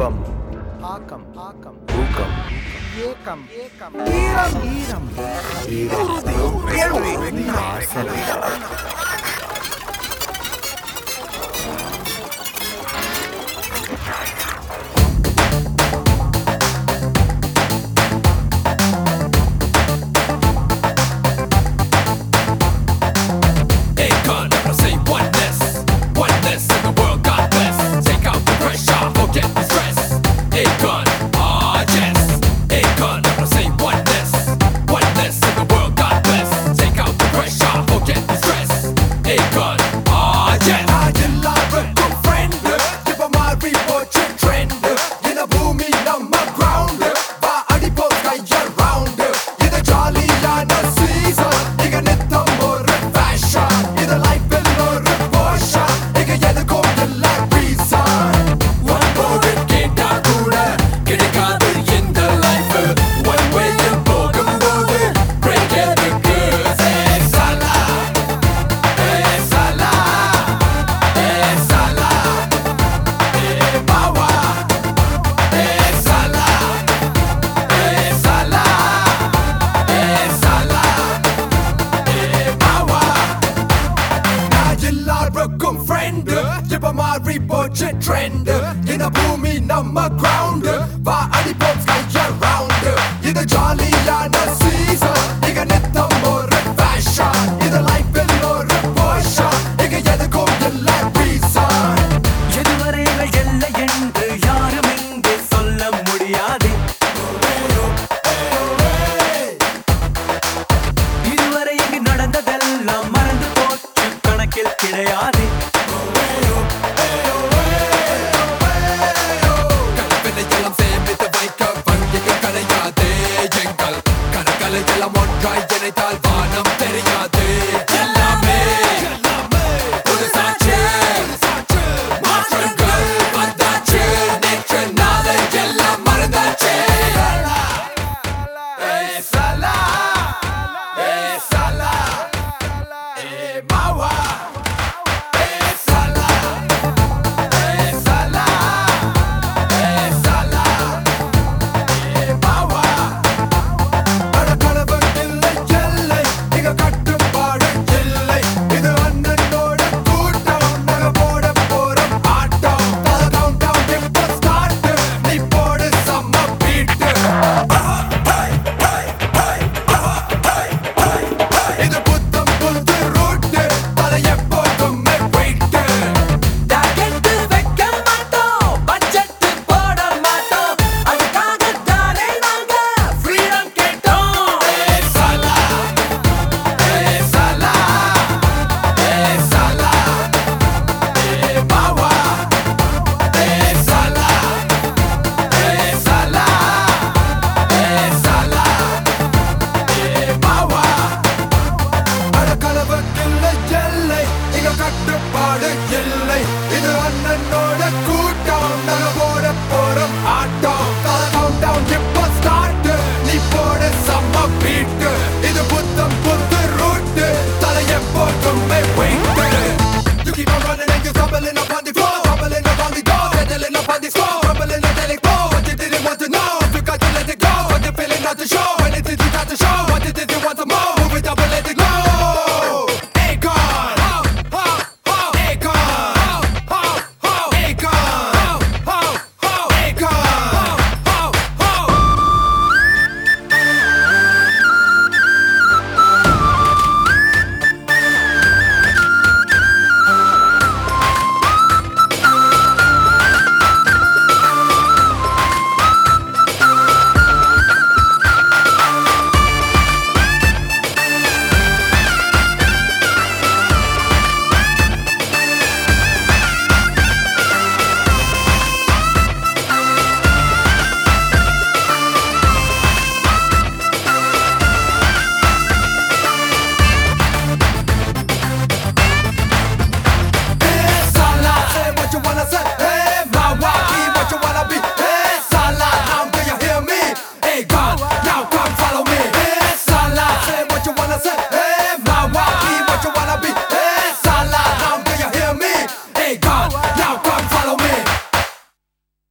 ஆக்கம் ஆக்கம் ஆக்கம் ஊக்கம் ஏக்கம் ஏக்கம் ஈரம் ஈரம் மாறி போச்சு ட்ரெண்ட் இந்த பூமி நம்ம கிரவுண்ட் வா அடிப்போம் ஸ்கை அரவுண்ட் இது ஜாலியான சீசன் இங்க நித்தம் ஒரு ஃபேஷன் இது லைஃபில் ஒரு போஷன் இங்க எதுக்கும் இல்லை ரீசன் எதுவரைகள் எல்லை என்று யாரும் இங்கே சொல்ல முடியாது இதுவரை இங்கு நடந்ததெல்லாம் மறந்து போச்சு கணக்கில் கிடையாது ஒன்றாய் இணைத்தால் வானம் தெரியாது எல்லாமே புதுசாச்சு மாற்றங்கள் வந்தாச்சு நேற்று நாளை எல்லாம் மறந்தாச்சு சலா சலா மாவா சலா சலா சலா மாவா கட்டுப்பாடு இல்லை இது அண்ணனோட கூட்டம் நாங்க போட போறோம் ஆட்டம் கவுண்ட் டவுன் இப்போ ஸ்டார்ட் நீ போடு செம்ம பீட் இது புத்தம் புது ரூட் தலை எப்போதுமே வெயிட் டாக்கெட்டு வைக்க மாட்டோம் பட்ஜெட் போட மாட்டோம் அதுக்காக தானே நாங்க ஃப்ரீடம் கேட்டோம் சலா சலா சலா மாவா சலா சலா சலா மாவா அடக்கலவுக்கு இல்லை எல்லை இங்க கட்டுப்பாடு இல்லை இது அண்ணனோட